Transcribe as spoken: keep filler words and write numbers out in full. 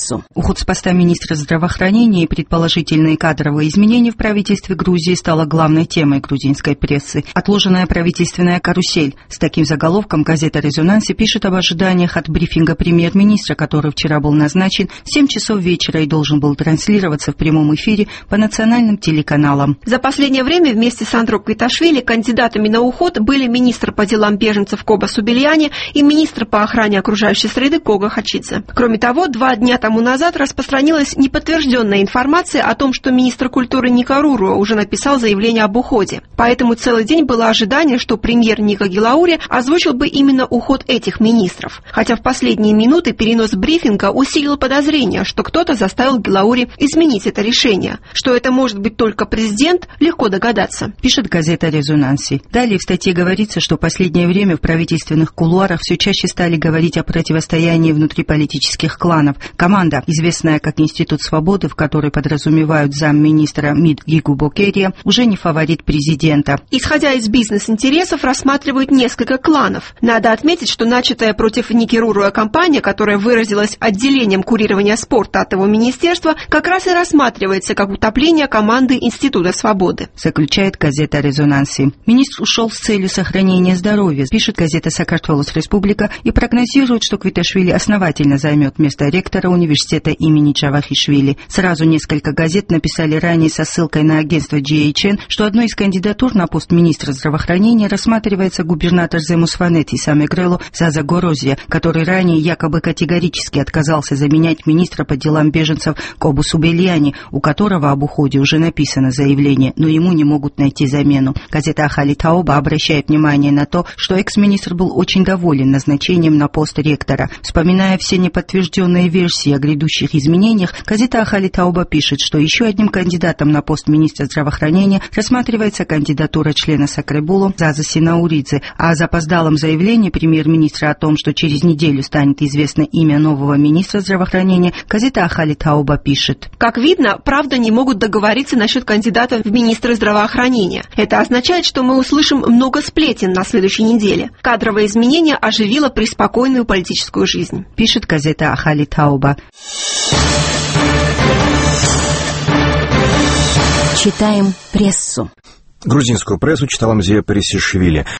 прессу. Уход с поста министра здравоохранения и предположительные кадровые изменения в правительстве Грузии стало главной темой грузинской прессы. Отложенная правительственная карусель. С таким заголовком газета «Резонанс» пишет об ожиданиях от брифинга премьер-министра, который вчера был назначен в семь часов вечера и должен был транслироваться в прямом эфире по национальным телеканалам. За последнее время вместе с Андро Квиташвили кандидатами на уход были министр по делам беженцев Коба Субельяни и министр по охране окружающей среды Кога Хачидзе. Кроме того, два дня тому назад распространилась неподтвержденная информация о том, что министр культуры Ника Руруа уже написал заявление об уходе. Поэтому целый день было ожидание, что премьер Ника Гилаури озвучил бы именно уход этих министров. Хотя в последние минуты перенос брифинга усилил подозрение, что кто-то заставил Гилаури изменить это решение. Что это может быть только президент, легко догадаться. Пишет газета «Резонанси». Далее в статье говорится, что в последнее время в правительственных кулуарах все чаще стали говорить о противостоянии внутриполитических кланов. Команда, известная как Институт свободы, в которой подразумевают замминистра МИД Гигу Бокерия, уже не фаворит президента. Исходя из бизнес-интересов, рассматривают несколько кланов. Надо отметить, что начатая против Ники Руруа кампания, которая выразилась отделением курирования спорта от его министерства, как раз и рассматривается как утопление команды Института свободы. Заключает газета «Резонанси». Министр ушел с целью сохранения здоровья, пишет газета «Сакартвелос Республика» и прогнозирует, что Квиташвили основательно займет место ректора университета имени Джавахишвили. Сразу несколько газет написали ранее со ссылкой на агентство джи эйч эн, что одной из кандидатур на пост министра здравоохранения рассматривается губернатор Земусфанети Самегрело Зазагорозия, который ранее якобы категорически отказался заменять министра по делам беженцев Кобу Субельяни, у которого об уходе уже написано заявление, но ему не могут найти замену. Газета Ахали Таоба обращает внимание на то, что экс-министр был очень доволен назначением на пост ректора. Вспоминая все неподтвержденные версии о грядущих изменениях, газета Ахали Таоба пишет, что еще одним кандидатом на пост министра здравоохранения рассматривается кандидатура члена Сакребулу Заза Синауридзе, а о запоздалом заявлении премьер-министра о том, что через неделю станет известно имя нового министра здравоохранения, газета Ахали Таоба пишет. Как видно, правда, не могут договориться насчет кандидата в министры здравоохранения. Это означает, что мы услышим много сплетен на следующей неделе. Кадровое изменение оживило преспокойную политическую жизнь. Пишет газета Ахали Таоба. Читаем прессу. Грузинскую прессу читала Мзия Парисишвили.